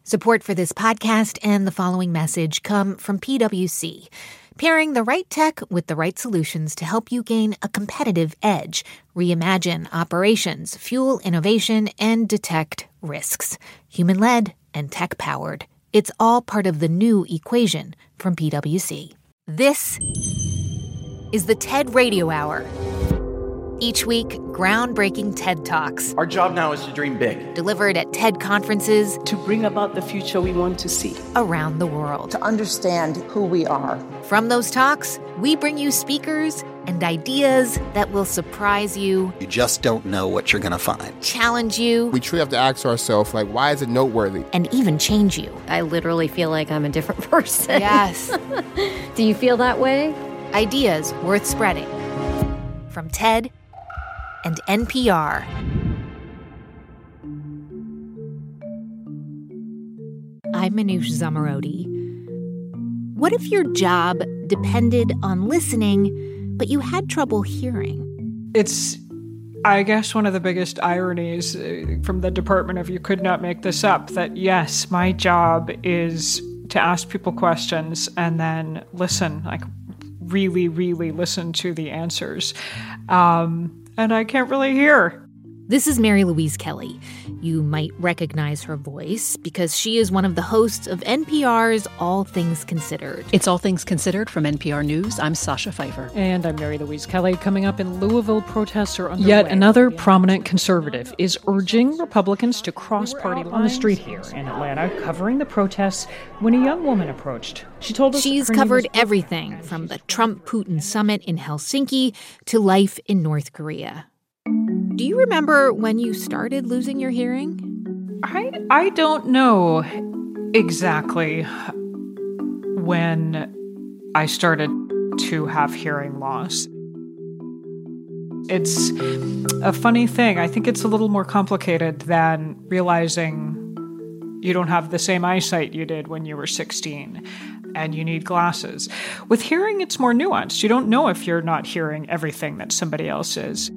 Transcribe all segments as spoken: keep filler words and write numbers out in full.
Support for this podcast and the following message come from P W C, pairing the right tech with the right solutions to help you gain a competitive edge, reimagine operations, fuel innovation, and detect risks. Human-led and tech-powered. It's all part of the new equation from P W C. This is the TED Radio Hour. Each week, groundbreaking TED Talks. Our job now is to dream big. Delivered at TED conferences. To bring about the future we want to see. Around the world. To understand who we are. From those talks, we bring you speakers and ideas that will surprise you. You just don't know what you're going to find. Challenge you. We truly have to ask ourselves, like, why is it noteworthy? And even change you. I literally feel like I'm a different person. Yes. Do you feel that way? Ideas worth spreading. From TED and N P R. I'm Manoush Zomorodi. What if your job depended on listening, but you had trouble hearing? It's, I guess, one of the biggest ironies from the Department of You Could Not Make This Up, that yes, my job is to ask people questions and then listen, like really, really listen to the answers. Um, and I can't really hear. This is Mary Louise Kelly. You might recognize her voice because she is one of the hosts of N P R's All Things Considered. It's All Things Considered from N P R News. I'm Sasha Pfeiffer. And I'm Mary Louise Kelly. Coming up in Louisville, protests are underway. Yet another prominent conservative is urging Republicans to cross party lines. On the street here in Atlanta, covering the protests when a young woman approached. She told us she's covered everything from the Trump-Putin summit in Helsinki to life in North Korea. Do you remember when you started losing your hearing? I I don't know exactly when I started to have hearing loss. It's a funny thing. I think it's a little more complicated than realizing you don't have the same eyesight you did when you were sixteen and you need glasses. With hearing, it's more nuanced. You don't know if you're not hearing everything that somebody else is.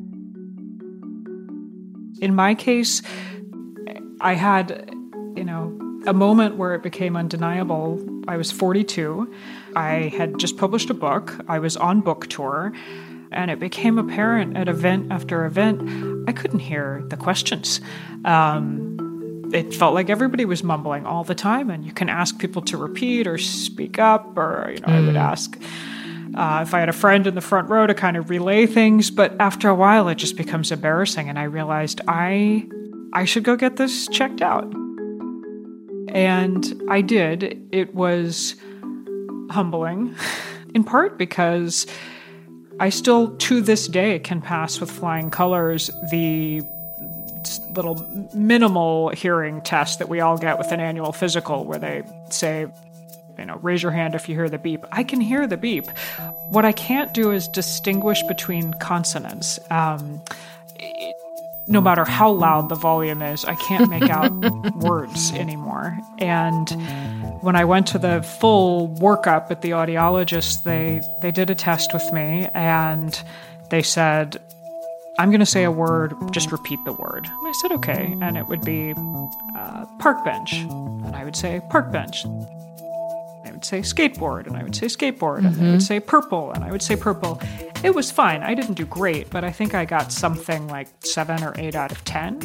In my case, I had, you know, a moment where it became undeniable. I was forty-two. I had just published a book. I was on book tour. And it became apparent at event after event, I couldn't hear the questions. Um, it felt like everybody was mumbling all the time. And you can ask people to repeat or speak up, or, you know, mm. I would ask Uh, if I had a friend in the front row to kind of relay things. But after a while, it just becomes embarrassing. And I realized I I should go get this checked out. And I did. It was humbling, in part because I still, to this day, can pass with flying colors the little minimal hearing test that we all get with an annual physical where they say, you know, raise your hand if you hear the beep. I can hear the beep. What I can't do is distinguish between consonants. Um, it, no matter how loud the volume is, I can't make out words anymore. And when I went to the full workup at the audiologist, they, they did a test with me, and they said, I'm going to say a word, just repeat the word. And I said, okay. And it would be uh, park bench. And I would say park bench. I would say skateboard, and I would say skateboard, mm-hmm. and I would say purple, and I would say purple. It was fine. I didn't do great, but I think I got something like seven or eight out of ten.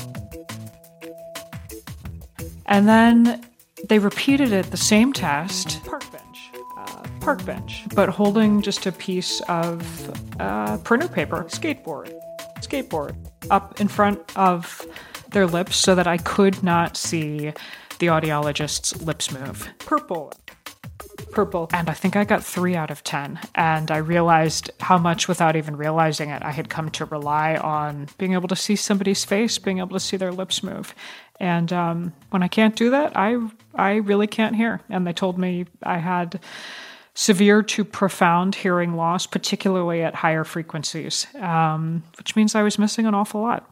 And then they repeated it, the same test, park bench, uh, park bench, but holding just a piece of uh, printer paper, skateboard, skateboard, up in front of their lips so that I could not see the audiologist's lips move. Purple. Purple. And I think I got three out of ten. And I realized how much, without even realizing it, I had come to rely on being able to see somebody's face, being able to see their lips move. And um, when I can't do that, I I really can't hear. And they told me I had severe to profound hearing loss, particularly at higher frequencies, um, which means I was missing an awful lot.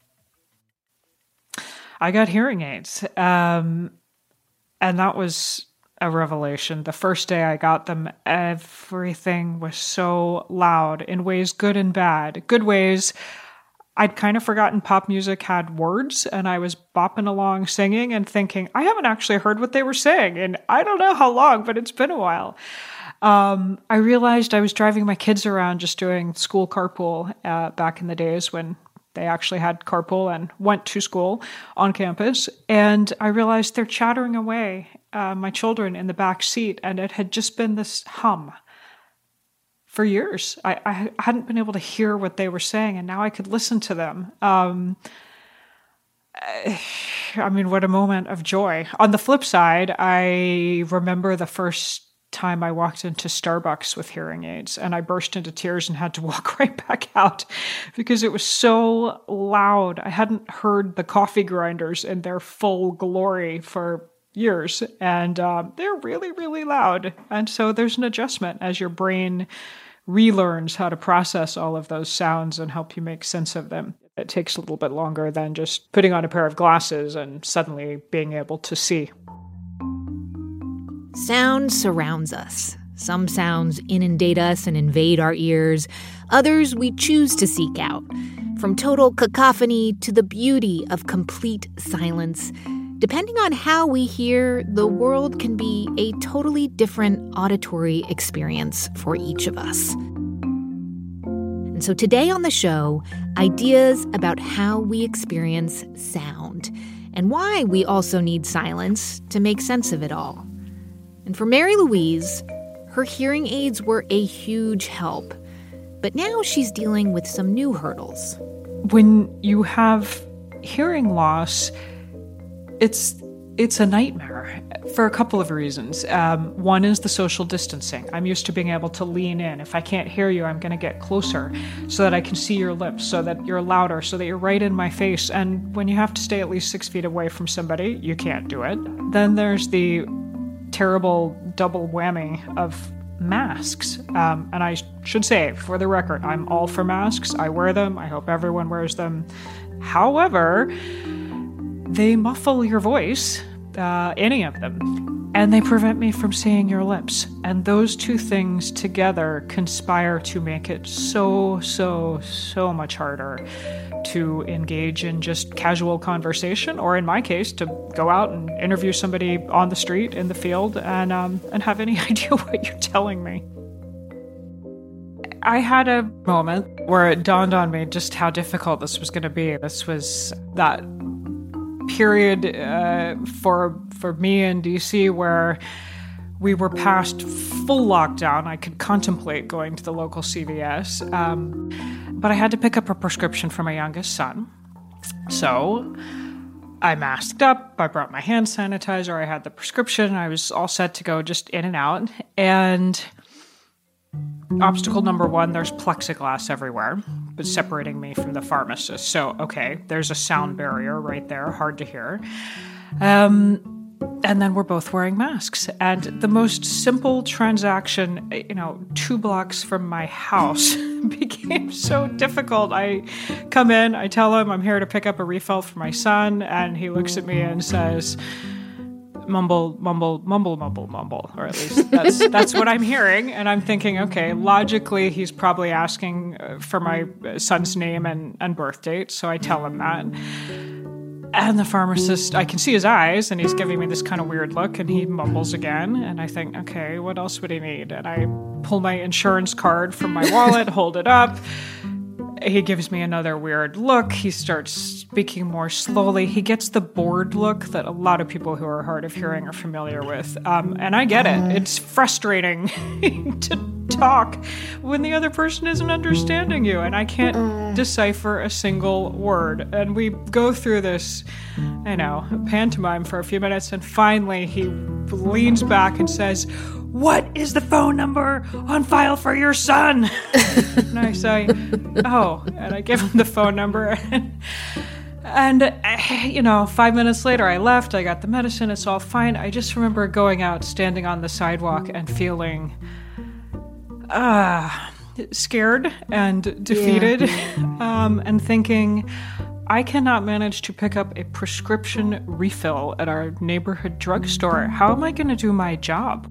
I got hearing aids, um, and that was a revelation. The first day I got them, everything was so loud in ways good and bad. Good ways, I'd kind of forgotten pop music had words, and I was bopping along singing and thinking, I haven't actually heard what they were saying, and I don't know how long, but it's been a while. Um, I realized I was driving my kids around just doing school carpool uh, back in the days when they actually had carpool and went to school on campus. And I realized they're chattering away, uh, my children in the back seat, and it had just been this hum for years. I, I hadn't been able to hear what they were saying, and now I could listen to them. Um, I mean, what a moment of joy. On the flip side, I remember the first time I walked into Starbucks with hearing aids, and I burst into tears and had to walk right back out because it was so loud. I hadn't heard the coffee grinders in their full glory for years, and um, they're really, really loud. And so there's an adjustment as your brain relearns how to process all of those sounds and help you make sense of them. It takes a little bit longer than just putting on a pair of glasses and suddenly being able to see. Sound surrounds us. Some sounds inundate us and invade our ears. Others we choose to seek out. From total cacophony to the beauty of complete silence. Depending on how we hear, the world can be a totally different auditory experience for each of us. And so today on the show, ideas about how we experience sound and why we also need silence to make sense of it all. And for Mary Louise, her hearing aids were a huge help. But now she's dealing with some new hurdles. When you have hearing loss, it's it's a nightmare for a couple of reasons. Um, one is the social distancing. I'm used to being able to lean in. If I can't hear you, I'm going to get closer so that I can see your lips, so that you're louder, so that you're right in my face. And when you have to stay at least six feet away from somebody, you can't do it. Then there's the terrible double whammy of masks. Um, and I should say, for the record, I'm all for masks. I wear them. I hope everyone wears them. However, they muffle your voice, uh, any of them, and they prevent me from seeing your lips. And those two things together conspire to make it so, so, so much harder to engage in just casual conversation, or in my case, to go out and interview somebody on the street, in the field, and um, and have any idea what you're telling me. I had a moment where it dawned on me just how difficult this was going to be. This was that period uh, for for me in D C where we were past full lockdown. I could contemplate going to the local C V S, um, but I had to pick up a prescription for my youngest son. So I masked up, I brought my hand sanitizer, I had the prescription, I was all set to go just in and out. And obstacle number one, there's plexiglass everywhere, but separating me from the pharmacist. So, okay, there's a sound barrier right there, hard to hear. Um, and then we're both wearing masks. And the most simple transaction, you know, two blocks from my house became so difficult. I come in, I tell him I'm here to pick up a refill for my son, and he looks at me and says, mumble, mumble, mumble, mumble, mumble, or at least that's that's what I'm hearing. And I'm thinking, okay, logically, he's probably asking for my son's name and, and birth date. So I tell him that. And the pharmacist, I can see his eyes, and he's giving me this kind of weird look, and he mumbles again. And I think, okay, what else would he need? And I pull my insurance card from my wallet, hold it up. He gives me another weird look. He starts speaking more slowly. He gets the bored look that a lot of people who are hard of hearing are familiar with. Um, and I get it. It's frustrating to talk when the other person isn't understanding you, and I can't decipher a single word. And we go through this, I know, pantomime for a few minutes, and finally he leans back and says, "What is the phone number on file for your son?" And I say, "Oh," and I give him the phone number. And, and, you know, five minutes later, I left. I got the medicine. It's all fine. I just remember going out, standing on the sidewalk, and feeling uh, scared and defeated, yeah. um, and thinking, I cannot manage to pick up a prescription refill at our neighborhood drugstore. How am I going to do my job?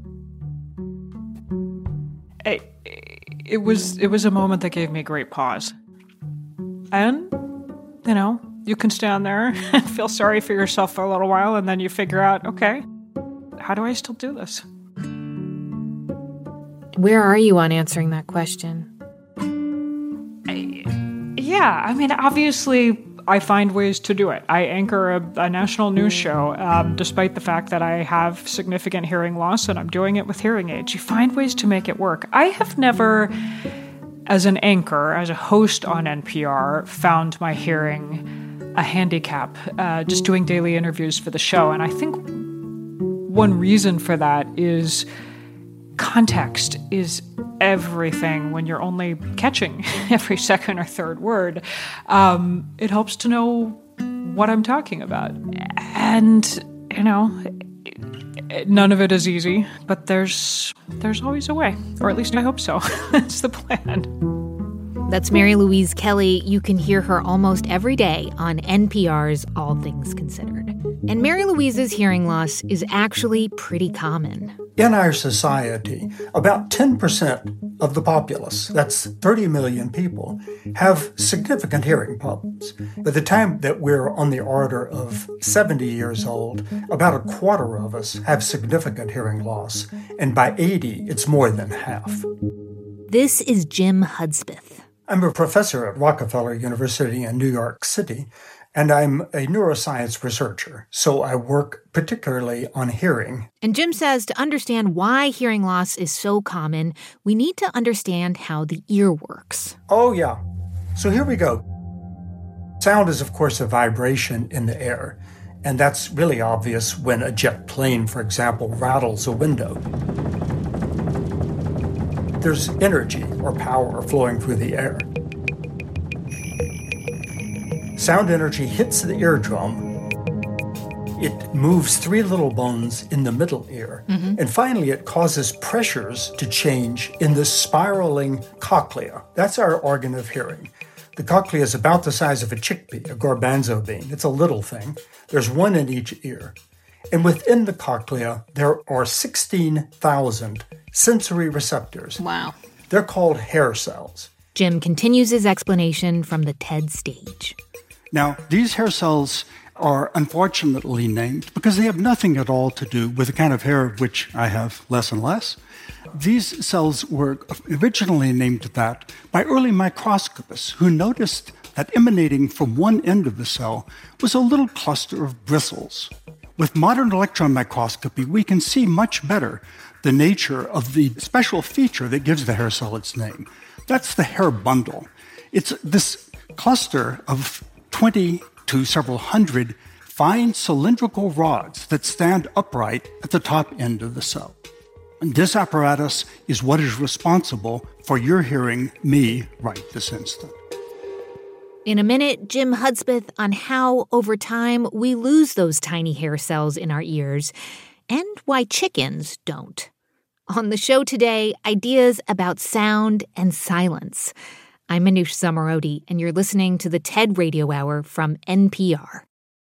It, it was it was a moment that gave me great pause. And you know, you can stand there and feel sorry for yourself for a little while, and then you figure out, okay, how do I still do this? Where are you on answering that question? I, yeah, I mean, obviously, I find ways to do it. I anchor a, a national news show, um, despite the fact that I have significant hearing loss, and I'm doing it with hearing aids. You find ways to make it work. I have never, as an anchor, as a host on N P R, found my hearing a handicap, uh, just doing daily interviews for the show. And I think one reason for that is context is everything when you're only catching every second or third word. Um, it helps to know what I'm talking about. And, you know, none of it is easy, but there's there's always a way. Or at least I hope so. That's the plan. That's Mary Louise Kelly. You can hear her almost every day on N P R's All Things Considered. And Mary Louise's hearing loss is actually pretty common. In our society, about ten percent of the populace, that's thirty million people, have significant hearing problems. By the time that we're on the order of seventy years old, about a quarter of us have significant hearing loss. And by eighty, it's more than half. This is Jim Hudspeth. I'm a professor at Rockefeller University in New York City, and I'm a neuroscience researcher, so I work particularly on hearing. And Jim says to understand why hearing loss is so common, we need to understand how the ear works. Oh, yeah. So here we go. Sound is, of course, a vibration in the air, and that's really obvious when a jet plane, for example, rattles a window. There's energy or power flowing through the air. Sound energy hits the eardrum. It moves three little bones in the middle ear. Mm-hmm. And finally, it causes pressures to change in the spiraling cochlea. That's our organ of hearing. The cochlea is about the size of a chickpea, a garbanzo bean. It's a little thing. There's one in each ear. And within the cochlea, there are sixteen thousand sensory receptors. Wow. They're called hair cells. Jim continues his explanation from the TED stage. Now, these hair cells are unfortunately named because they have nothing at all to do with the kind of hair of which I have less and less. These cells were originally named that by early microscopists who noticed that emanating from one end of the cell was a little cluster of bristles. With modern electron microscopy, we can see much better the nature of the special feature that gives the hair cell its name. That's the hair bundle. It's this cluster of twenty to several hundred fine cylindrical rods that stand upright at the top end of the cell. And this apparatus is what is responsible for your hearing me right this instant. In a minute, Jim Hudspeth on how, over time, we lose those tiny hair cells in our ears and why chickens don't. On the show today, ideas about sound and silence. I'm Manoush Zomorodi, and you're listening to the TED Radio Hour from N P R.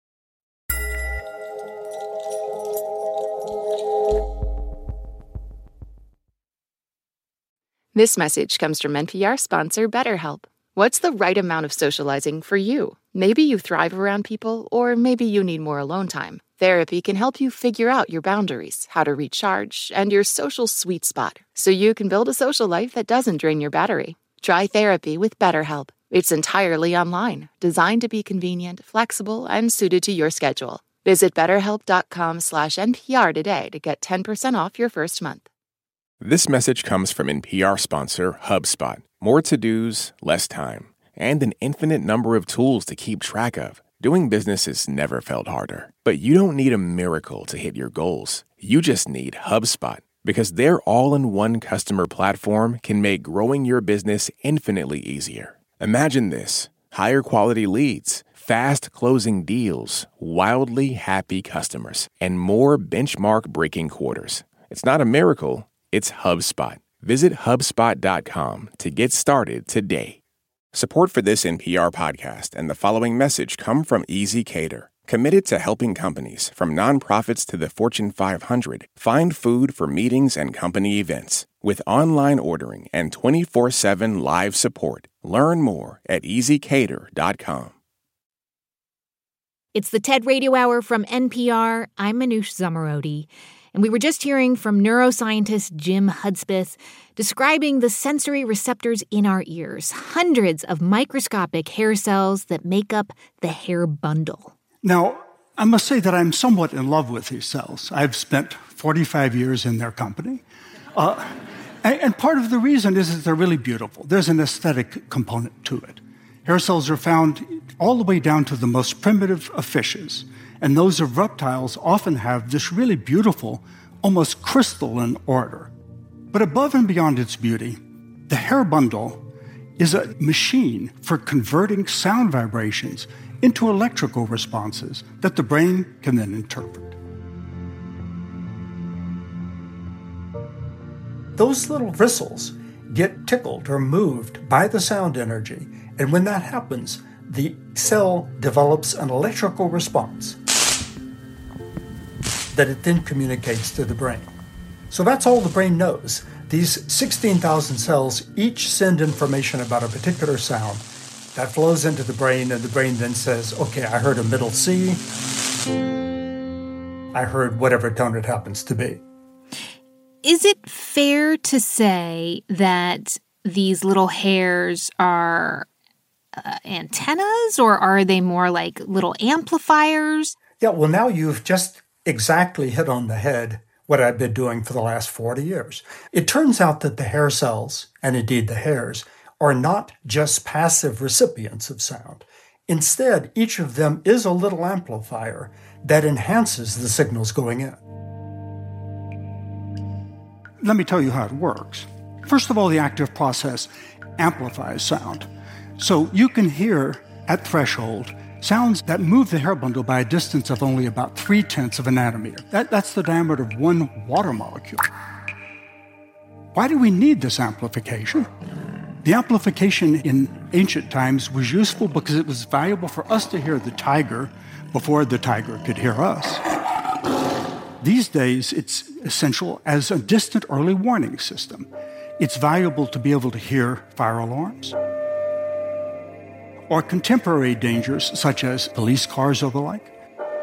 This message comes from N P R sponsor BetterHelp. What's the right amount of socializing for you? Maybe you thrive around people, or maybe you need more alone time. Therapy can help you figure out your boundaries, how to recharge, and your social sweet spot, so you can build a social life that doesn't drain your battery. Try therapy with BetterHelp. It's entirely online, designed to be convenient, flexible, and suited to your schedule. Visit betterhelp.com slash NPR today to get ten percent off your first month. This message comes from N P R sponsor HubSpot. More to-dos, less time, and an infinite number of tools to keep track of. Doing business has never felt harder. But you don't need a miracle to hit your goals. You just need HubSpot, because their all-in-one customer platform can make growing your business infinitely easier. Imagine this: higher quality leads, fast closing deals, wildly happy customers, and more benchmark-breaking quarters. It's not a miracle, it's HubSpot. Visit HubSpot dot com to get started today. Support for this N P R podcast and the following message come from ezCater, committed to helping companies, from nonprofits to the Fortune five hundred, find food for meetings and company events. With online ordering and twenty-four seven live support. Learn more at easy cater dot com. It's the TED Radio Hour from N P R. I'm Manoush Zomorodi. And we were just hearing from neuroscientist Jim Hudspeth describing the sensory receptors in our ears, hundreds of microscopic hair cells that make up the hair bundle. Now, I must say that I'm somewhat in love with these cells. I've spent forty-five years in their company. Uh, and, and part of the reason is that they're really beautiful. There's an aesthetic component to it. Hair cells are found all the way down to the most primitive of fishes. And those of reptiles often have this really beautiful, almost crystalline order. But above and beyond its beauty, the hair bundle is a machine for converting sound vibrations into electrical responses that the brain can then interpret. Those little bristles get tickled or moved by the sound energy, and when that happens, the cell develops an electrical response that it then communicates to the brain. So that's all the brain knows. These sixteen thousand cells each send information about a particular sound that flows into the brain, and the brain then says, okay, I heard a middle C. I heard whatever tone it happens to be. Is it fair to say that these little hairs are uh, antennas, or are they more like little amplifiers? Yeah, well, now you've just exactly hit on the head what I've been doing for the last forty years. It turns out that the hair cells, and indeed the hairs, are not just passive recipients of sound. Instead, each of them is a little amplifier that enhances the signals going in. Let me tell you how it works. First of all, the active process amplifies sound. So you can hear at threshold sounds that move the hair bundle by a distance of only about three-tenths of a nanometer. That, that's the diameter of one water molecule. Why do we need this amplification? The amplification in ancient times was useful because it was valuable for us to hear the tiger before the tiger could hear us. These days, it's essential as a distant early warning system. It's valuable to be able to hear fire alarms or contemporary dangers such as police cars or the like.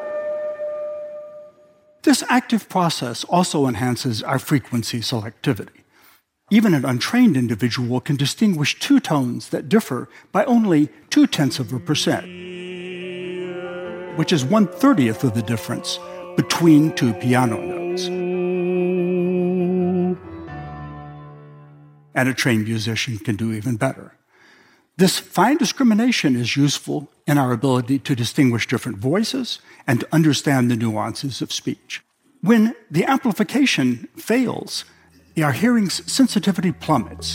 This active process also enhances our frequency selectivity. Even an untrained individual can distinguish two tones that differ by only two-tenths of a percent, which is one-thirtieth of the difference between two piano notes. And a trained musician can do even better. This fine discrimination is useful in our ability to distinguish different voices and to understand the nuances of speech. When the amplification fails, our hearing's sensitivity plummets.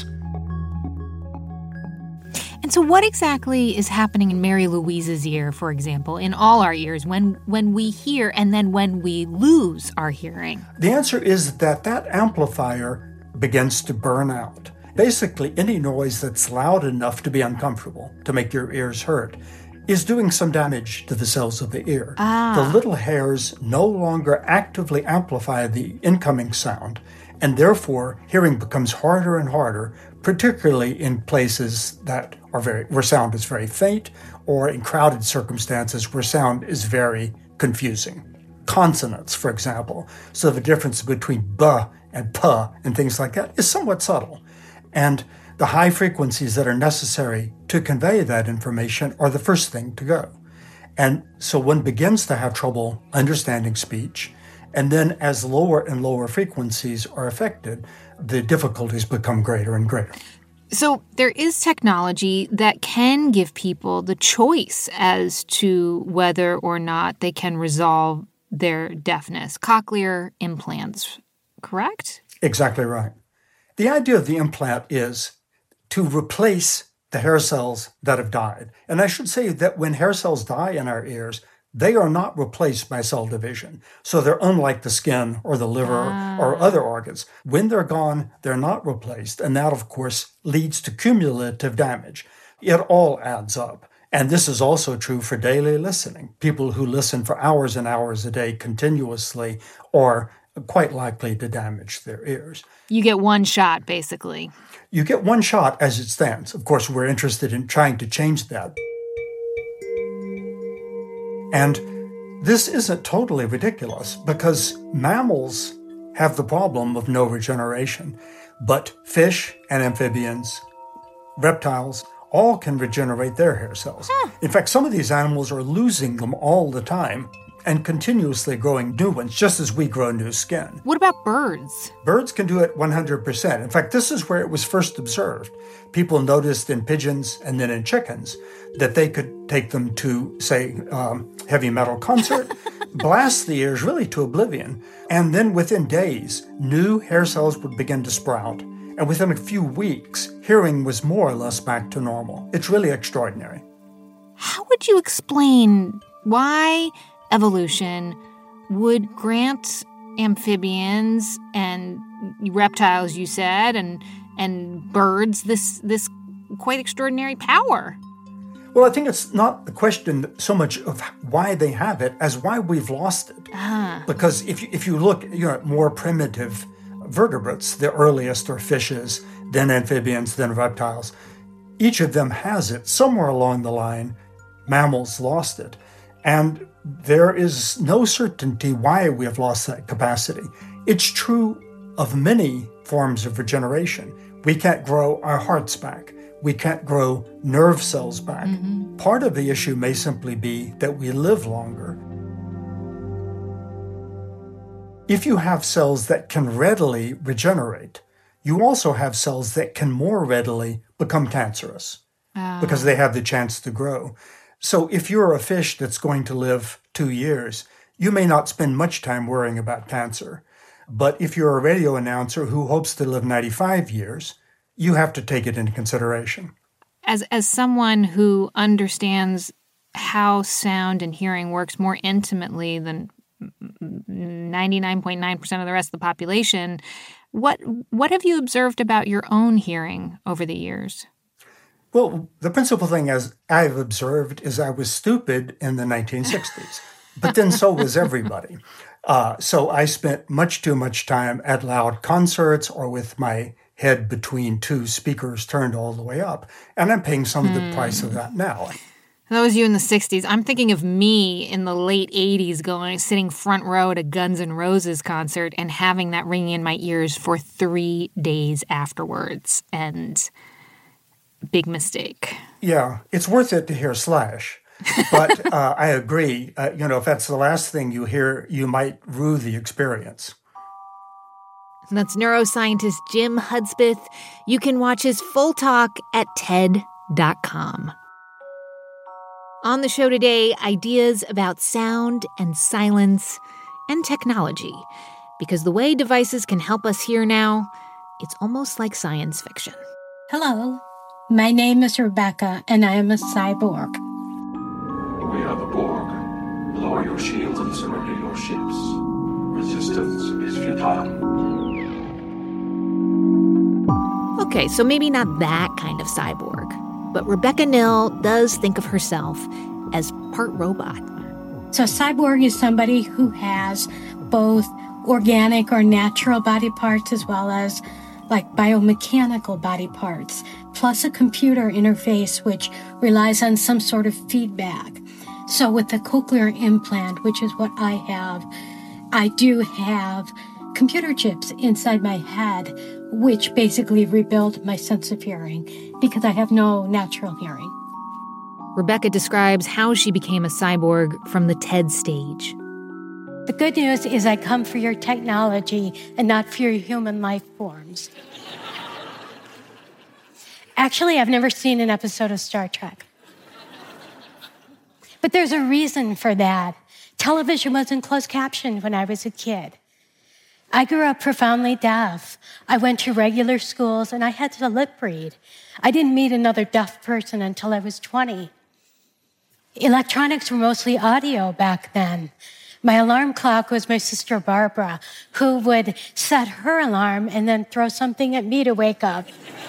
And so what exactly is happening in Mary Louise's ear, for example, in all our ears, when, when we hear and then when we lose our hearing? The answer is that that amplifier begins to burn out. Basically, any noise that's loud enough to be uncomfortable, to make your ears hurt, is doing some damage to the cells of the ear. Ah. The little hairs no longer actively amplify the incoming sound, and therefore hearing becomes harder and harder, particularly in places that are very where sound is very faint, or in crowded circumstances where sound is very confusing. Consonants, for example, so the difference between b and p and things like that is somewhat subtle. And the high frequencies that are necessary to convey that information are the first thing to go. And so one begins to have trouble understanding speech. And then as lower and lower frequencies are affected, the difficulties become greater and greater. So there is technology that can give people the choice as to whether or not they can resolve their deafness. Cochlear implants, correct? Exactly right. The idea of the implant is to replace the hair cells that have died. And I should say that when hair cells die in our ears, they are not replaced by cell division. So they're unlike the skin or the liver ah. or other organs. When they're gone, they're not replaced. And that, of course, leads to cumulative damage. It all adds up. And this is also true for daily listening. People who listen for hours and hours a day continuously are quite likely to damage their ears. You get one shot, basically. You get one shot as it stands. Of course, we're interested in trying to change that. And this isn't totally ridiculous because mammals have the problem of no regeneration, but fish and amphibians, reptiles, all can regenerate their hair cells. Huh. In fact, some of these animals are losing them all the time and continuously growing new ones, just as we grow new skin. What about birds? Birds can do it one hundred percent. In fact, this is where it was first observed. People noticed in pigeons and then in chickens that they could take them to, say, um, heavy metal concert, blast the ears really to oblivion, and then within days, new hair cells would begin to sprout. And within a few weeks, hearing was more or less back to normal. It's really extraordinary. How would you explain why evolution would grant amphibians and reptiles, you said, and and birds this this quite extraordinary power? Well, I think it's not the question so much of why they have it as why we've lost it. Ah. Because if you, if you look, you know, at more primitive vertebrates, the earliest are fishes, then amphibians, then reptiles. Each of them has it. Somewhere along the line, mammals lost it. And there is no certainty why we have lost that capacity. It's true of many forms of regeneration. We can't grow our hearts back. We can't grow nerve cells back. Mm-hmm. Part of the issue may simply be that we live longer. If you have cells that can readily regenerate, you also have cells that can more readily become cancerous uh. because they have the chance to grow. So if you're a fish that's going to live two years, you may not spend much time worrying about cancer. But if you're a radio announcer who hopes to live ninety-five years, you have to take it into consideration. As as someone who understands how sound and hearing works more intimately than ninety-nine point nine percent of the rest of the population, what what have you observed about your own hearing over the years? Well, the principal thing as I've observed is I was stupid in the nineteen sixties, but then so was everybody. Uh, so I spent much too much time at loud concerts or with my head between two speakers turned all the way up, and I'm paying some of the hmm. price of that now. That was you in the sixties. I'm thinking of me in the late eighties going, sitting front row at a Guns N' Roses concert and having that ringing in my ears for three days afterwards. And big mistake. Yeah, it's worth it to hear Slash. But uh, I agree. Uh, you know, if that's the last thing you hear, you might rue the experience. That's neuroscientist Jim Hudspeth. You can watch his full talk at T E D dot com. On the show today, ideas about sound and silence and technology. Because the way devices can help us hear now, it's almost like science fiction. Hello, my name is Rebecca, and I am a cyborg. We are the Borg. Lower your shields and surrender your ships. Resistance is futile. Okay, so maybe not that kind of cyborg. But Rebecca Nill does think of herself as part robot. So cyborg is somebody who has both organic or natural body parts as well as like biomechanical body parts, plus a computer interface which relies on some sort of feedback. So with the cochlear implant, which is what I have, I do have computer chips inside my head, which basically rebuild my sense of hearing because I have no natural hearing. Rebecca describes how she became a cyborg from the TED stage. The good news is I come for your technology and not for your human life forms. Actually, I've never seen an episode of Star Trek. But there's a reason for that. Television wasn't closed captioned when I was a kid. I grew up profoundly deaf. I went to regular schools and I had to lip read. I didn't meet another deaf person until I was twenty. Electronics were mostly audio back then. My alarm clock was my sister Barbara, who would set her alarm and then throw something at me to wake up.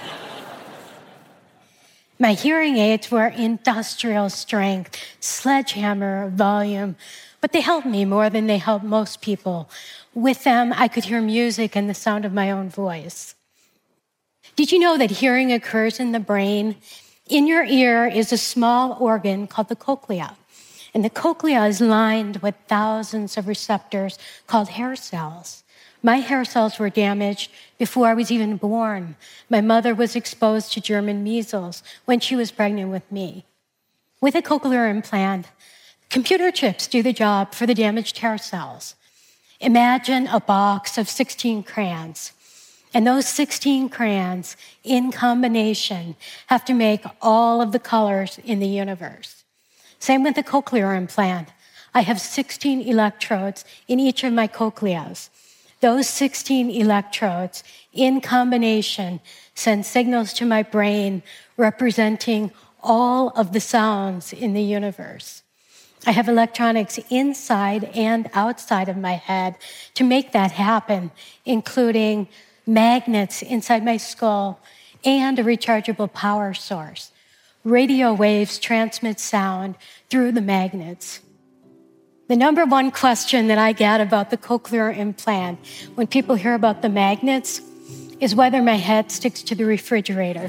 My hearing aids were industrial strength, sledgehammer volume, but they helped me more than they helped most people. With them, I could hear music and the sound of my own voice. Did you know that hearing occurs in the brain? In your ear is a small organ called the cochlea. And the cochlea is lined with thousands of receptors called hair cells. My hair cells were damaged before I was even born. My mother was exposed to German measles when she was pregnant with me. With a cochlear implant, computer chips do the job for the damaged hair cells. Imagine a box of sixteen crayons. And those sixteen crayons, in combination, have to make all of the colors in the universe. Same with the cochlear implant. I have sixteen electrodes in each of my cochleas. Those sixteen electrodes, in combination, send signals to my brain representing all of the sounds in the universe. I have electronics inside and outside of my head to make that happen, including magnets inside my skull and a rechargeable power source. Radio waves transmit sound through the magnets. The number one question that I get about the cochlear implant when people hear about the magnets is whether my head sticks to the refrigerator.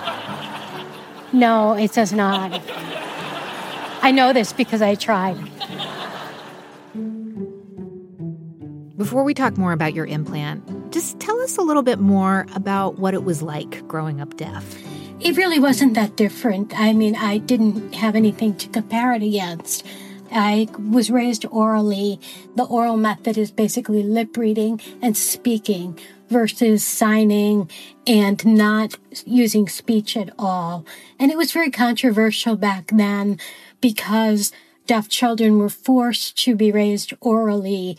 No, it does not. I know this because I tried. Before we talk more about your implant, just tell us a little bit more about what it was like growing up deaf. It really wasn't that different. I mean, I didn't have anything to compare it against. I was raised orally. The oral method is basically lip reading and speaking versus signing and not using speech at all. And it was very controversial back then because deaf children were forced to be raised orally.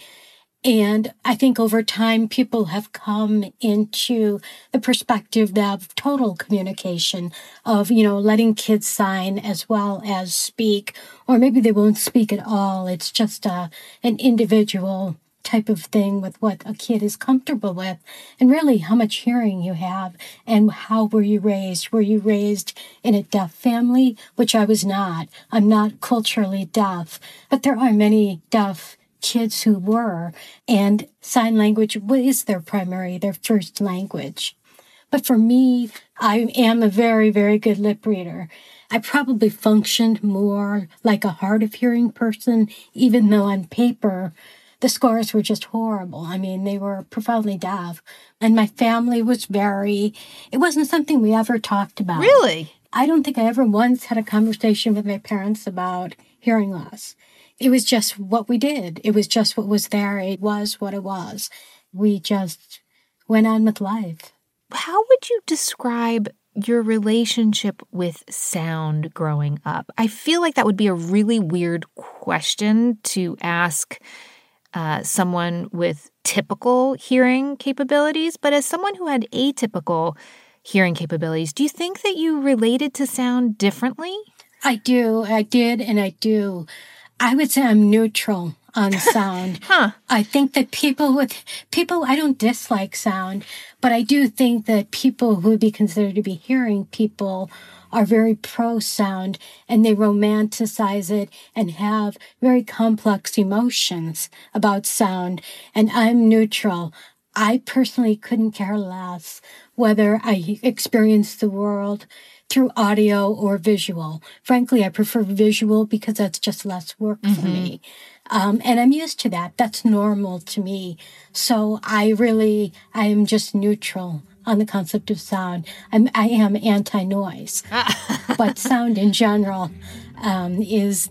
And I think over time, people have come into the perspective of total communication, of, you know, letting kids sign as well as speak, or maybe they won't speak at all. It's just a, an individual type of thing with what a kid is comfortable with, and really how much hearing you have, and how were you raised? Were you raised in a deaf family? Which I was not. I'm not culturally deaf, but there are many deaf kids who were, and sign language is their primary, their first language. But for me, I am a very, very good lip reader. I probably functioned more like a hard of hearing person, even though on paper, the scores were just horrible. I mean, they were profoundly deaf. And my family was very, it wasn't something we ever talked about. Really? I don't think I ever once had a conversation with my parents about hearing loss. It was just what we did. It was just what was there. It was what it was. We just went on with life. How would you describe your relationship with sound growing up? I feel like that would be a really weird question to ask uh, someone with typical hearing capabilities. But as someone who had atypical hearing capabilities, do you think that you related to sound differently? I do. I did, and I do. I would say I'm neutral on sound. Huh. I think that people with, people, I don't dislike sound, but I do think that people who would be considered to be hearing people are very pro-sound, and they romanticize it and have very complex emotions about sound. And I'm neutral. I personally couldn't care less whether I experience the world through audio or visual. Frankly, I prefer visual because that's just less work mm-hmm. for me. Um, and I'm used to that. That's normal to me. So I really, I am just neutral on the concept of sound. I'm, I am anti-noise. But sound in general um, is,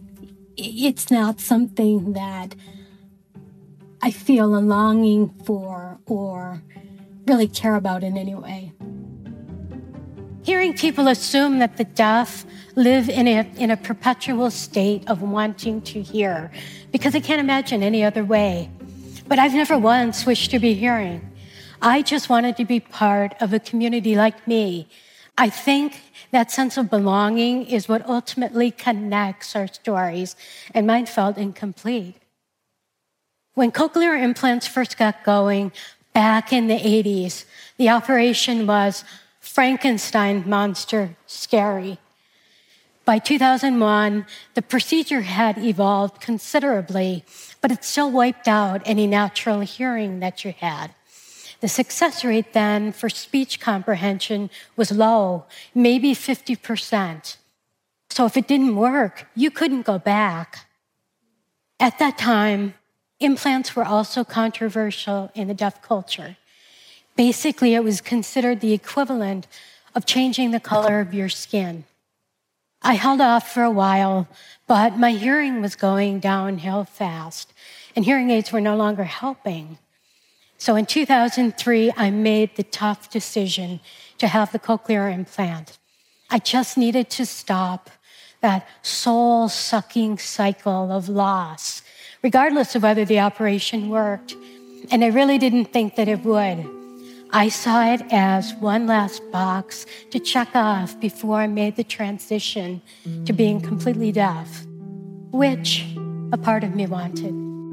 it's not something that I feel a longing for or really care about in any way. Hearing people assume that the deaf live in a, in a perpetual state of wanting to hear, because I can't imagine any other way. But I've never once wished to be hearing. I just wanted to be part of a community like me. I think that sense of belonging is what ultimately connects our stories, and mine felt incomplete. When cochlear implants first got going back in the eighties, the operation was Frankenstein monster scary. By two thousand one, the procedure had evolved considerably, but it still wiped out any natural hearing that you had. The success rate then for speech comprehension was low, maybe fifty percent. So if it didn't work, you couldn't go back. At that time, implants were also controversial in the deaf culture. Basically, it was considered the equivalent of changing the color of your skin. I held off for a while, but my hearing was going downhill fast, and hearing aids were no longer helping. So in two thousand three, I made the tough decision to have the cochlear implant. I just needed to stop that soul-sucking cycle of loss, regardless of whether the operation worked. And I really didn't think that it would. I saw it as one last box to check off before I made the transition to being completely deaf, which a part of me wanted.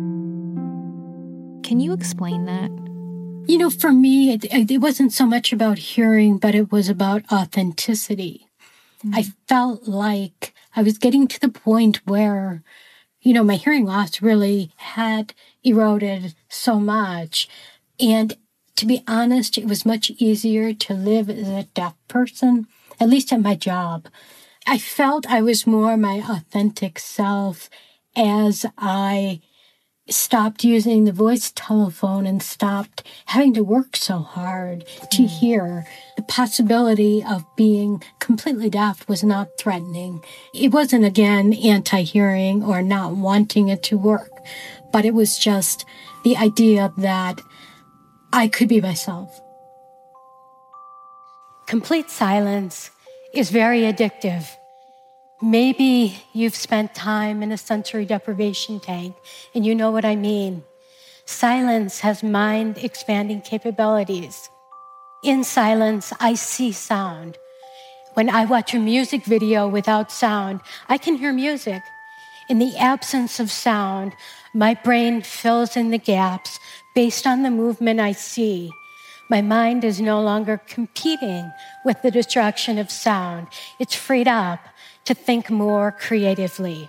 Can you explain that? You know, for me, it, it wasn't so much about hearing, but it was about authenticity. Mm-hmm. I felt like I was getting to the point where, you know, my hearing loss really had eroded so much. And to be honest, it was much easier to live as a deaf person, at least at my job. I felt I was more my authentic self as I stopped using the voice telephone and stopped having to work so hard to hear. The possibility of being completely deaf was not threatening. It wasn't, again, anti-hearing or not wanting it to work, but it was just the idea that I could be myself. Complete silence is very addictive. Maybe you've spent time in a sensory deprivation tank and you know what I mean. Silence has mind-expanding capabilities. In silence, I see sound. When I watch a music video without sound, I can hear music. In the absence of sound, my brain fills in the gaps based on the movement I see. My mind is no longer competing with the distraction of sound. It's freed up to think more creatively.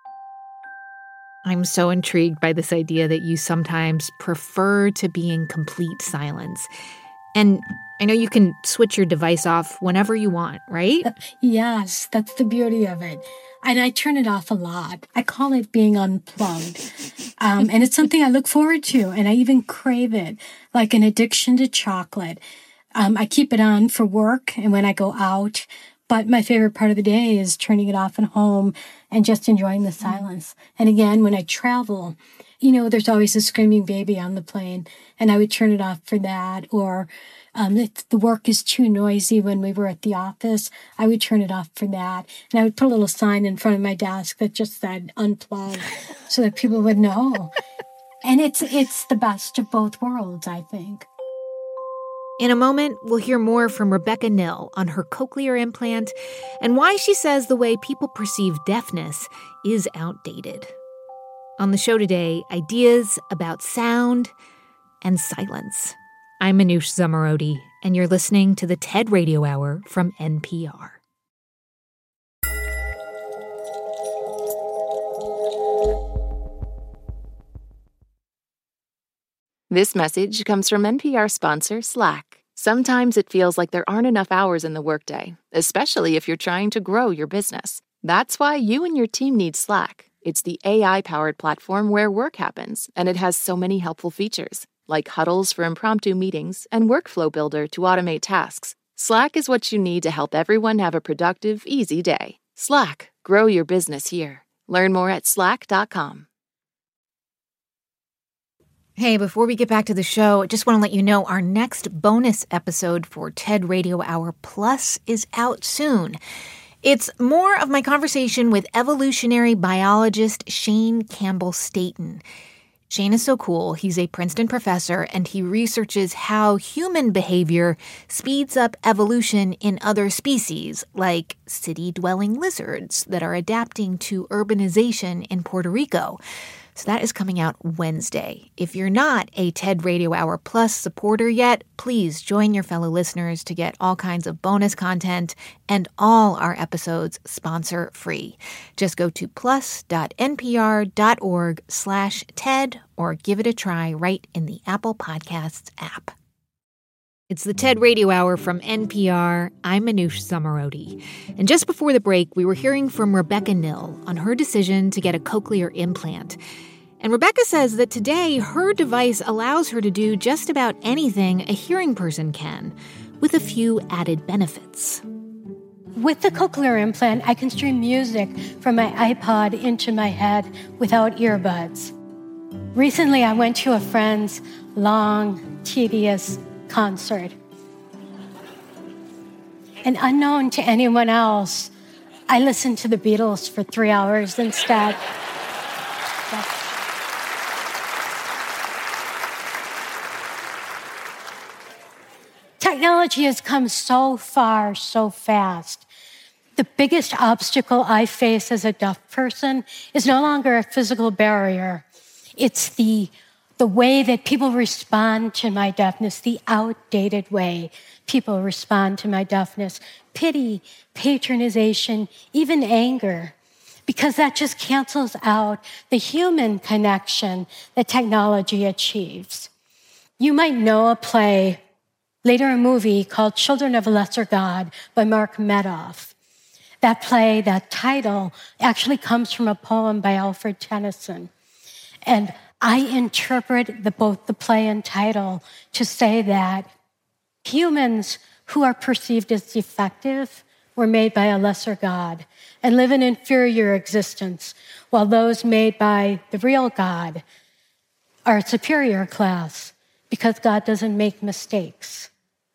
I'm so intrigued by this idea that you sometimes prefer to be in complete silence. And I know you can switch your device off whenever you want, right? Yes, that's the beauty of it. And I turn it off a lot. I call it being unplugged. Um, and it's something I look forward to, and I even crave it, like an addiction to chocolate. Um, I keep it on for work and when I go out. But my favorite part of the day is turning it off at home and just enjoying the silence. And again, when I travel, you know, there's always a screaming baby on the plane, and I would turn it off for that. Or um, if the work is too noisy when we were at the office, I would turn it off for that. And I would put a little sign in front of my desk that just said unplug so that people would know. And it's it's the best of both worlds, I think. In a moment, we'll hear more from Rebecca Nill on her cochlear implant and why she says the way people perceive deafness is outdated. On the show today, ideas about sound and silence. I'm Manoush Zomorodi, and you're listening to the TED Radio Hour from N P R. This message comes from N P R sponsor Slack. Sometimes it feels like there aren't enough hours in the workday, especially if you're trying to grow your business. That's why you and your team need Slack. It's the A I-powered platform where work happens, and it has so many helpful features, like huddles for impromptu meetings and Workflow Builder to automate tasks. Slack is what you need to help everyone have a productive, easy day. Slack, grow your business here. Learn more at slack dot com. Hey, before we get back to the show, I just want to let you know our next bonus episode for TED Radio Hour Plus is out soon. It's more of my conversation with evolutionary biologist Shane Campbell Staton. Shane is so cool. He's a Princeton professor, and he researches how human behavior speeds up evolution in other species, like city-dwelling lizards that are adapting to urbanization in Puerto Rico. So that is coming out Wednesday. If you're not a TED Radio Hour Plus supporter yet, please join your fellow listeners to get all kinds of bonus content and all our episodes sponsor-free. Just go to plus.npr.org slash TED or give it a try right in the Apple Podcasts app. It's the TED Radio Hour from N P R. I'm Manoush Zomorodi. And just before the break, we were hearing from Rebecca Nill on her decision to get a cochlear implant. And Rebecca says that today her device allows her to do just about anything a hearing person can, with a few added benefits. With the cochlear implant, I can stream music from my iPod into my head without earbuds. Recently, I went to a friend's long, tedious concert. And unknown to anyone else, I listened to the Beatles for three hours instead. Technology has come so far, so fast. The biggest obstacle I face as a deaf person is no longer a physical barrier. It's the The way that people respond to my deafness, the outdated way people respond to my deafness, pity, patronization, even anger, because that just cancels out the human connection that technology achieves. You might know a play, later a movie called Children of a Lesser God by Mark Medoff. That play, that title, actually comes from a poem by Alfred Tennyson. And I interpret the, both the play and title to say that humans who are perceived as defective were made by a lesser God and live an inferior existence, while those made by the real God are a superior class because God doesn't make mistakes.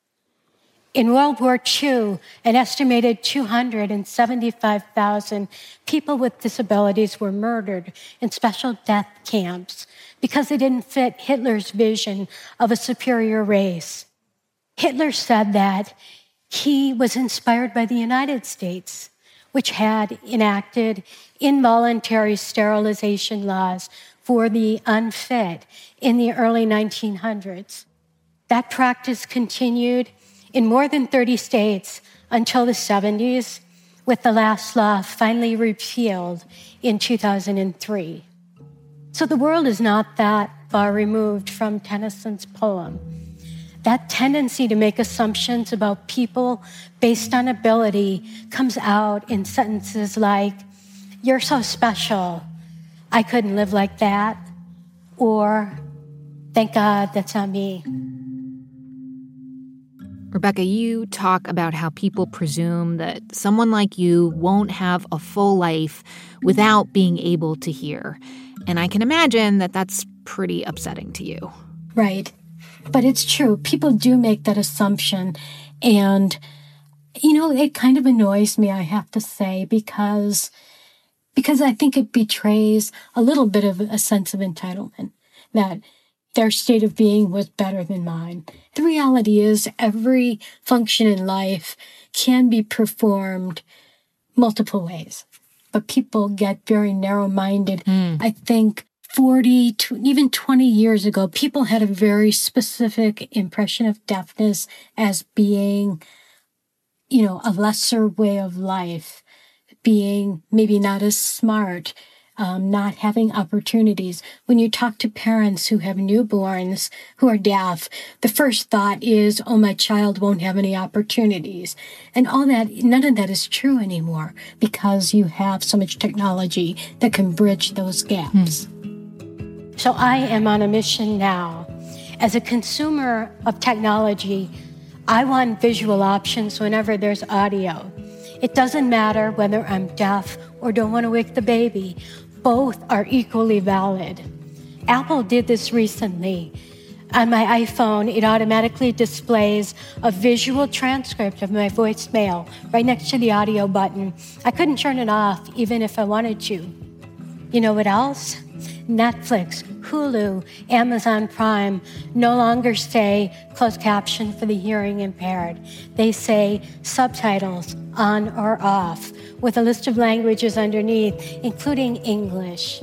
In World War Two, an estimated two hundred seventy-five thousand people with disabilities were murdered in special death camps because they didn't fit Hitler's vision of a superior race. Hitler said that he was inspired by the United States, which had enacted involuntary sterilization laws for the unfit in the early nineteen hundreds. That practice continued in more than thirty states until the seventies, with the last law finally repealed in two thousand three. So the world is not that far removed from Tennyson's poem. That tendency to make assumptions about people based on ability comes out in sentences like, "You're so special, I couldn't live like that," or, "Thank God that's not me." Rebecca, you talk about how people presume that someone like you won't have a full life without being able to hear. And I can imagine that that's pretty upsetting to you. Right. But it's true. People do make that assumption. And, you know, it kind of annoys me, I have to say, because, because I think it betrays a little bit of a sense of entitlement that their state of being was better than mine. The reality is every function in life can be performed multiple ways, but people get very narrow-minded. Mm. I think forty, even twenty years ago, people had a very specific impression of deafness as being, you know, a lesser way of life, being maybe not as smart, Um, not having opportunities. When you talk to parents who have newborns who are deaf, the first thought is, oh, my child won't have any opportunities. And all that, none of that is true anymore because you have so much technology that can bridge those gaps. Hmm. So I am on a mission now. As a consumer of technology, I want visual options whenever there's audio. It doesn't matter whether I'm deaf or don't want to wake the baby. Both are equally valid. Apple did this recently. On my iPhone, it automatically displays a visual transcript of my voicemail right next to the audio button. I couldn't turn it off even if I wanted to. You know what else? Netflix, Hulu, Amazon Prime no longer say closed caption for the hearing impaired. They say subtitles on or off with a list of languages underneath, including English.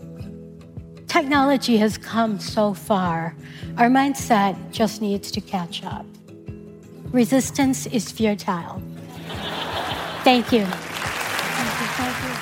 Technology has come so far. Our mindset just needs to catch up. Resistance is futile. Thank you. Thank you, thank you.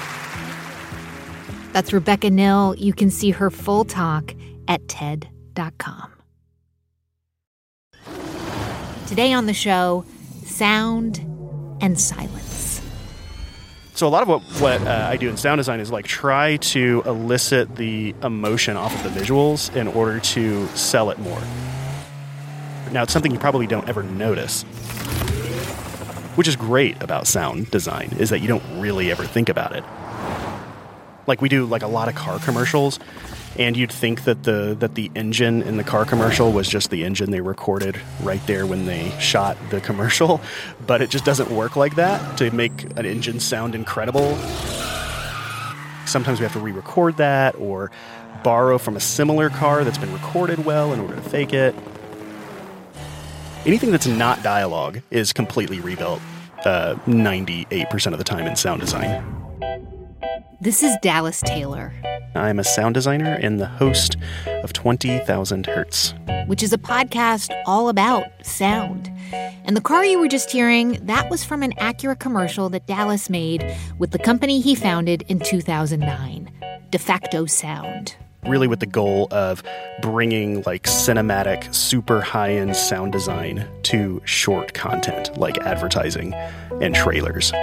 That's Rebecca Nill. You can see her full talk at T E D dot com. Today on the show, sound and silence. So a lot of what, what uh, I do in sound design is like try to elicit the emotion off of the visuals in order to sell it more. Now, it's something you probably don't ever notice, which is great about sound design, is that you don't really ever think about it. Like we do like a lot of car commercials, and you'd think that the that the engine in the car commercial was just the engine they recorded right there when they shot the commercial, but it just doesn't work like that to make an engine sound incredible. Sometimes we have to re-record that or borrow from a similar car that's been recorded well in order to fake it. Anything that's not dialogue is completely rebuilt uh, ninety-eight percent of the time in sound design. This is Dallas Taylor. I'm a sound designer and the host of twenty thousand Hertz, which is a podcast all about sound. And the car you were just hearing, that was from an Acura commercial that Dallas made with the company he founded in two thousand nine, De Facto Sound. Really with the goal of bringing like cinematic, super high-end sound design to short content like advertising and trailers.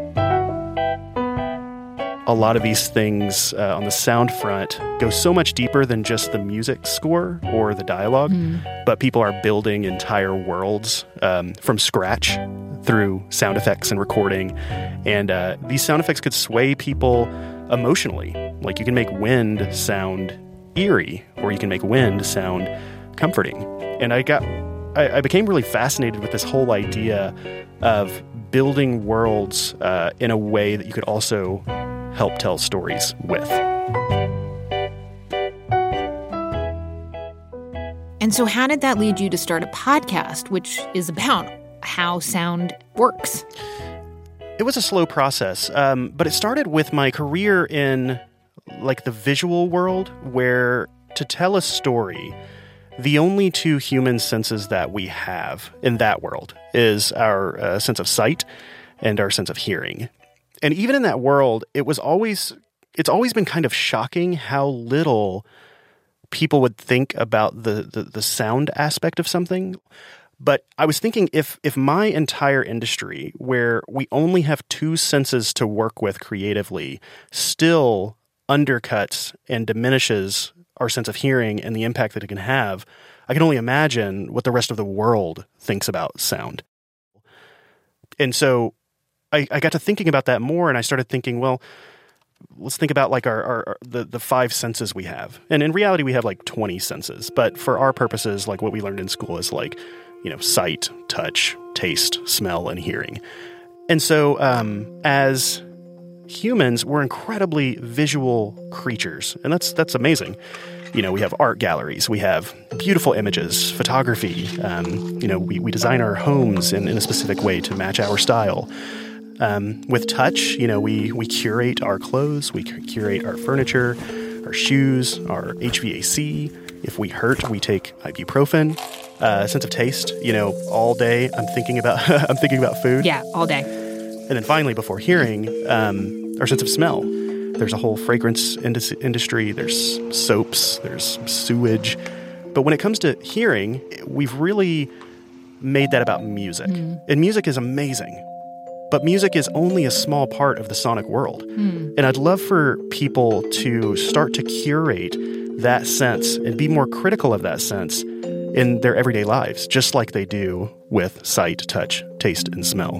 A lot of these things uh, on the sound front go so much deeper than just the music score or the dialogue, mm. but people are building entire worlds um, from scratch through sound effects and recording. And uh, these sound effects could sway people emotionally. Like you can make wind sound eerie, or you can make wind sound comforting. And I got, I, I became really fascinated with this whole idea of building worlds uh, in a way that you could also help tell stories with. And so how did that lead you to start a podcast, which is about how sound works? It was a slow process, um, but it started with my career in like the visual world, where to tell a story, the only two human senses that we have in that world is our uh, sense of sight and our sense of hearing. And even in that world, it was always, it's always been kind of shocking how little people would think about the, the, the sound aspect of something. But I was thinking if if my entire industry, where we only have two senses to work with creatively, still undercuts and diminishes our sense of hearing and the impact that it can have, I can only imagine what the rest of the world thinks about sound. And so I, I got to thinking about that more, and I started thinking, well, let's think about like our, our, our the, the five senses we have. And in reality, we have like twenty senses. But for our purposes, like what we learned in school is like, you know, sight, touch, taste, smell, and hearing. And so um, as humans, we're incredibly visual creatures. And that's that's amazing. You know, we have art galleries, we have beautiful images, photography. Um, you know, we, we design our homes in, in a specific way to match our style. Um, with touch, you know, we, we curate our clothes, we curate our furniture, our shoes, our H V A C. If we hurt, we take ibuprofen. Uh, sense of taste, you know, all day I'm thinking about I'm thinking about food. Yeah, all day. And then finally, before hearing, um, our sense of smell. There's a whole fragrance indus- industry. There's soaps. There's sewage. But when it comes to hearing, we've really made that about music. Mm. And music is amazing. But music is only a small part of the sonic world. Mm. And I'd love for people to start to curate that sense and be more critical of that sense in their everyday lives, just like they do with sight, touch, taste, and smell.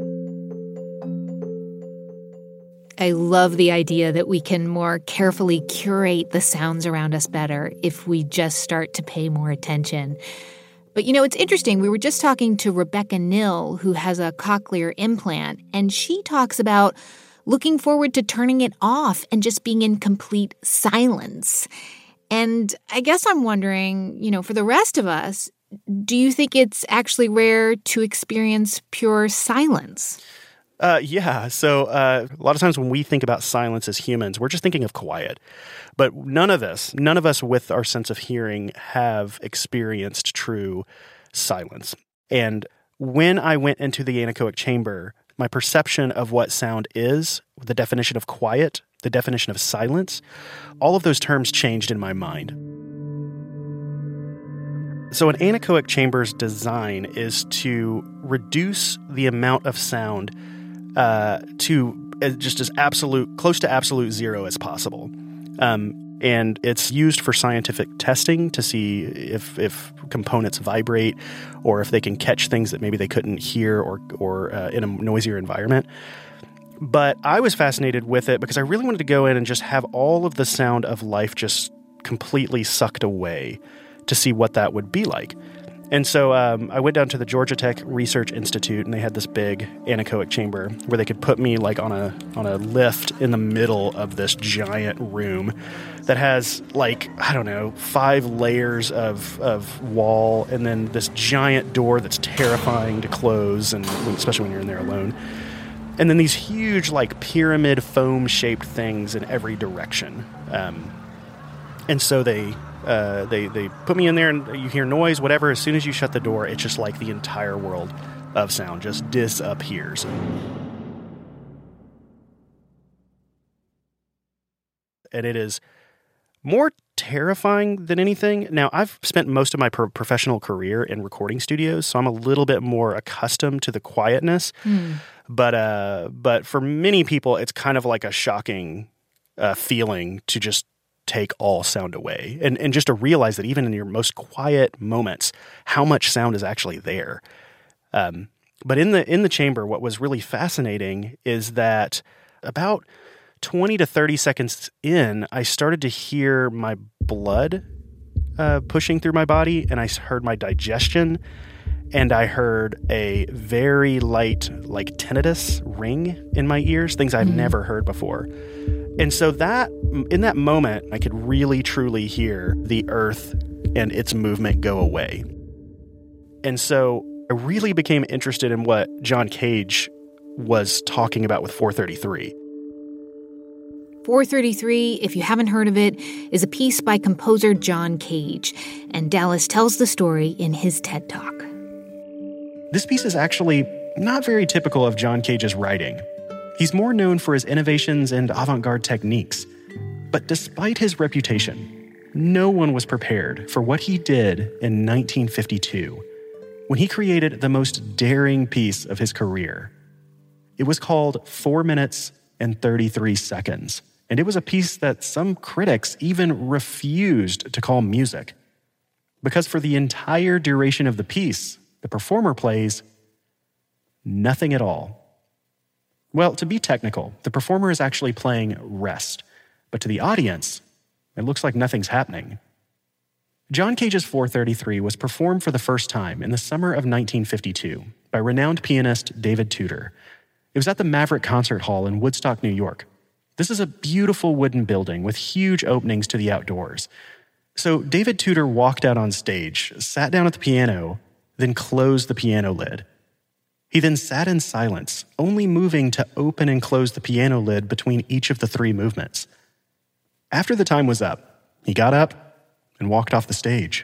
I love the idea that we can more carefully curate the sounds around us better if we just start to pay more attention. But, you know, it's interesting. We were just talking to Rebecca Nill, who has a cochlear implant, and she talks about looking forward to turning it off and just being in complete silence. And I guess I'm wondering, you know, for the rest of us, do you think it's actually rare to experience pure silence? Uh, yeah. So uh, a lot of times when we think about silence as humans, we're just thinking of quiet. But none of us, none of us with our sense of hearing have experienced true silence. And when I went into the anechoic chamber, my perception of what sound is, the definition of quiet, the definition of silence, all of those terms changed in my mind. So an anechoic chamber's design is to reduce the amount of sound uh, to just as absolute, close to absolute zero as possible. Um, and it's used for scientific testing to see if if components vibrate or if they can catch things that maybe they couldn't hear or, or uh, in a noisier environment. But I was fascinated with it because I really wanted to go in and just have all of the sound of life just completely sucked away to see what that would be like. And so um, I went down to the Georgia Tech Research Institute, and they had this big anechoic chamber where they could put me like on a on a lift in the middle of this giant room that has like, I don't know, five layers of, of wall, and then this giant door that's terrifying to close, and especially when you're in there alone. And then these huge like pyramid foam-shaped things in every direction. Um, and so they... Uh, they they put me in there and you hear noise, whatever. As soon as you shut the door, it's just like the entire world of sound just disappears. And it is more terrifying than anything. Now, I've spent most of my pro- professional career in recording studios, so I'm a little bit more accustomed to the quietness. Mm. But uh, but for many people, it's kind of like a shocking uh, feeling to just take all sound away, and and just to realize that even in your most quiet moments, how much sound is actually there. Um, but in the in the chamber, what was really fascinating is that about twenty to thirty seconds in, I started to hear my blood uh, pushing through my body, and I heard my digestion, and I heard a very light, like tinnitus ring in my ears, things I've mm-hmm. never heard before. And so that, in that moment, I could really, truly hear the earth and its movement go away. And so I really became interested in what John Cage was talking about with four thirty-three. four thirty-three, if you haven't heard of it, is a piece by composer John Cage, and Dallas tells the story in his TED Talk. This piece is actually not very typical of John Cage's writing. He's more known for his innovations and avant-garde techniques. But despite his reputation, no one was prepared for what he did in nineteen fifty-two, when he created the most daring piece of his career. It was called four minutes and thirty-three seconds, and it was a piece that some critics even refused to call music. Because for the entire duration of the piece, the performer plays nothing at all. Well, to be technical, the performer is actually playing rest, but to the audience, it looks like nothing's happening. John Cage's four thirty-three was performed for the first time in the summer of nineteen fifty-two by renowned pianist David Tudor. It was at the Maverick Concert Hall in Woodstock, New York. This is a beautiful wooden building with huge openings to the outdoors. So David Tudor walked out on stage, sat down at the piano, then closed the piano lid. He then sat in silence, only moving to open and close the piano lid between each of the three movements. After the time was up, he got up and walked off the stage.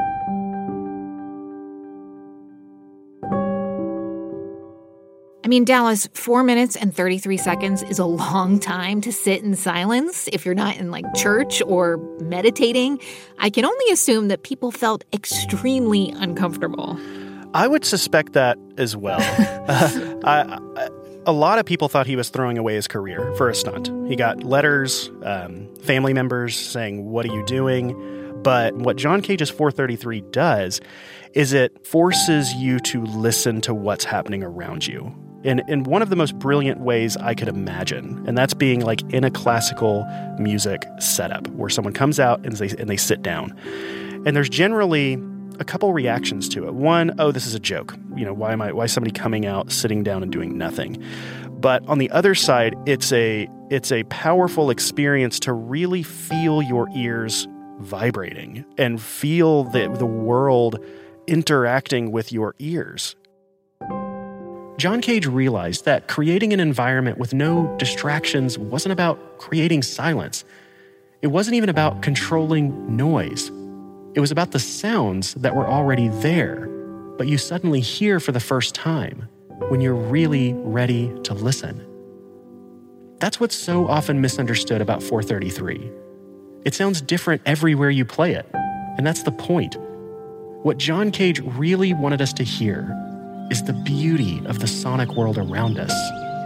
I mean, Dallas, four minutes and thirty-three seconds is a long time to sit in silence if you're not in, like, church or meditating. I can only assume that people felt extremely uncomfortable. I would suspect that as well. uh, I, I, a lot of people thought he was throwing away his career for a stunt. He got letters, um, family members saying, "What are you doing?" But what John Cage's four thirty-three does is it forces you to listen to what's happening around you in, in one of the most brilliant ways I could imagine. And that's being like in a classical music setup where someone comes out and they, and they sit down. And there's generally a couple reactions to it. One, oh, this is a joke. You know, why am I, why is somebody coming out, sitting down and doing nothing? But on the other side, it's a, it's a powerful experience to really feel your ears vibrating and feel the, the world interacting with your ears. John Cage realized that creating an environment with no distractions wasn't about creating silence. It wasn't even about controlling noise. It was about the sounds that were already there, but you suddenly hear for the first time when you're really ready to listen. That's what's so often misunderstood about four thirty-three. It sounds different everywhere you play it, and that's the point. What John Cage really wanted us to hear is the beauty of the sonic world around us.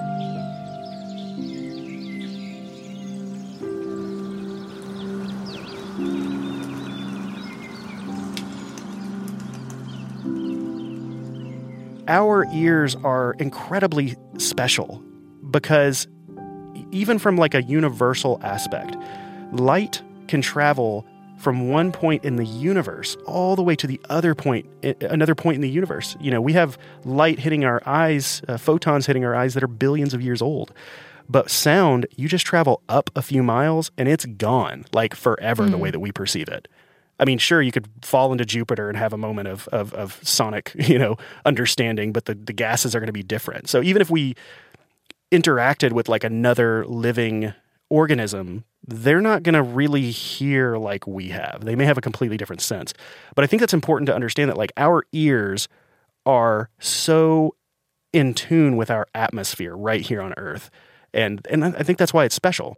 Our ears are incredibly special because even from like a universal aspect, light can travel from one point in the universe all the way to the other point, another point in the universe. You know, we have light hitting our eyes, uh, photons hitting our eyes that are billions of years old. But sound, you just travel up a few miles and it's gone, like forever, mm. the way that we perceive it. I mean, sure, you could fall into Jupiter and have a moment of of, of sonic, you know, understanding, but the, the gases are going to be different. So even if we interacted with like another living organism, they're not going to really hear like we have. They may have a completely different sense. But I think that's important to understand that like our ears are so in tune with our atmosphere right here on Earth. And and I think that's why it's special.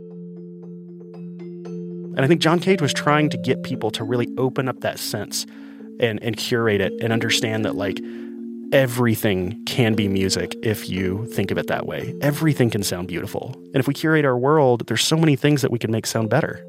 And I think John Cage was trying to get people to really open up that sense and, and curate it and understand that, like, everything can be music if you think of it that way. Everything can sound beautiful. And if we curate our world, there's so many things that we can make sound better.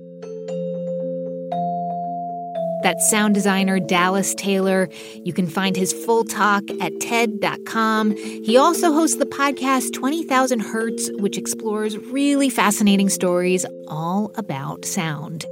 That's sound designer Dallas Taylor. You can find his full talk at T E D dot com. He also hosts the podcast twenty thousand Hertz, which explores really fascinating stories all about sound.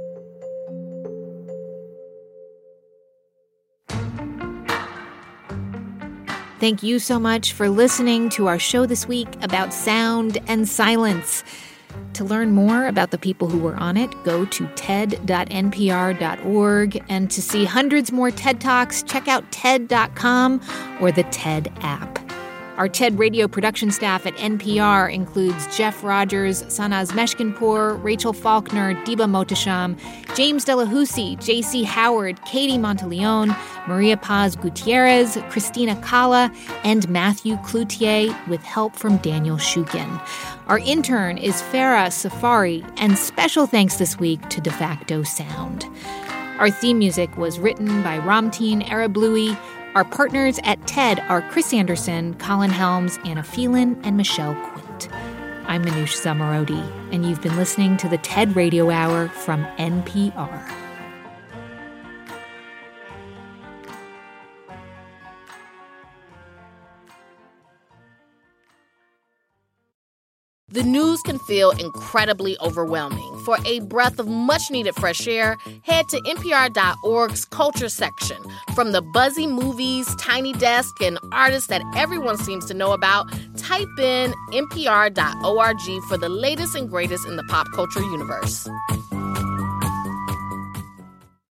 Thank you so much for listening to our show this week about sound and silence. To learn more about the people who were on it, go to T E D dot N P R dot org. And to see hundreds more TED Talks, check out T E D dot com or the TED app. Our TED radio production staff at N P R includes Jeff Rogers, Sanaz Meshkinpour, Rachel Faulkner, Diba Mohtasham, James Delahousie, J C Howard, Katie Monteleone, Maria Paz Gutierrez, Christina Kala, and Matthew Cloutier, with help from Daniel Shukin. Our intern is Farah Safari, and special thanks this week to De Facto Sound. Our theme music was written by Ramteen Arablouei. Our partners at TED are Chris Anderson, Colin Helms, Anna Phelan, and Michelle Quint. I'm Manoush Zomorodi, and you've been listening to the TED Radio Hour from N P R. The news can feel incredibly overwhelming. For a breath of much-needed fresh air, head to N P R dot org's Culture section. From the buzzy movies, Tiny Desk, and artists that everyone seems to know about, type in N P R dot org for the latest and greatest in the pop culture universe.